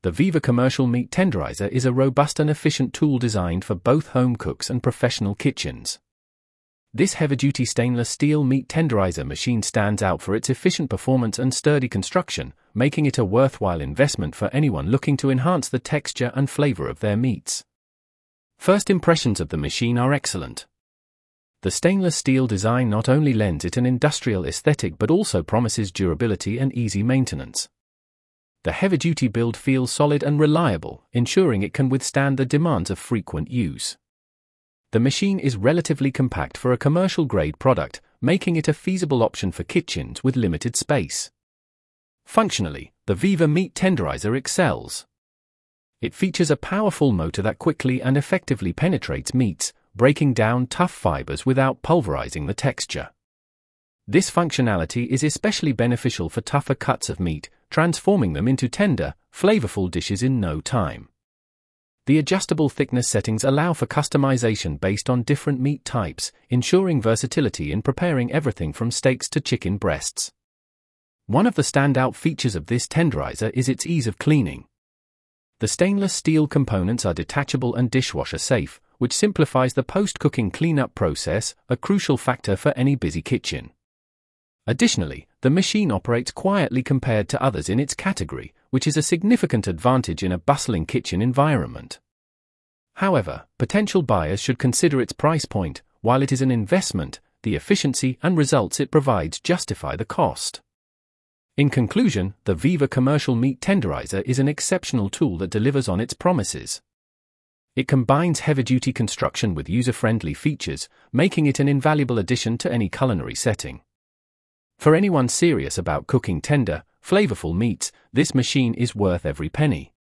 The Viva Commercial Meat Tenderizer is a robust and efficient tool designed for both home cooks and professional kitchens. This heavy-duty stainless steel meat tenderizer machine stands out for its efficient performance and sturdy construction, making it a worthwhile investment for anyone looking to enhance the texture and flavor of their meats. First impressions of the machine are excellent. The stainless steel design not only lends it an industrial aesthetic but also promises durability and easy maintenance. The heavy-duty build feels solid and reliable, ensuring it can withstand the demands of frequent use. The machine is relatively compact for a commercial-grade product, making it a feasible option for kitchens with limited space. Functionally, the Viva Meat Tenderizer excels. It features a powerful motor that quickly and effectively penetrates meats, breaking down tough fibers without pulverizing the texture. This functionality is especially beneficial for tougher cuts of meat, transforming them into tender, flavorful dishes in no time. The adjustable thickness settings allow for customization based on different meat types, ensuring versatility in preparing everything from steaks to chicken breasts. One of the standout features of this tenderizer is its ease of cleaning. The stainless steel components are detachable and dishwasher safe, which simplifies the post-cooking cleanup process, a crucial factor for any busy kitchen. Additionally, the machine operates quietly compared to others in its category, which is a significant advantage in a bustling kitchen environment. However, potential buyers should consider its price point. While it is an investment, the efficiency and results it provides justify the cost. In conclusion, the Viva Commercial Meat Tenderizer is an exceptional tool that delivers on its promises. It combines heavy-duty construction with user-friendly features, making it an invaluable addition to any culinary setting. For anyone serious about cooking tender, flavorful meats, this machine is worth every penny.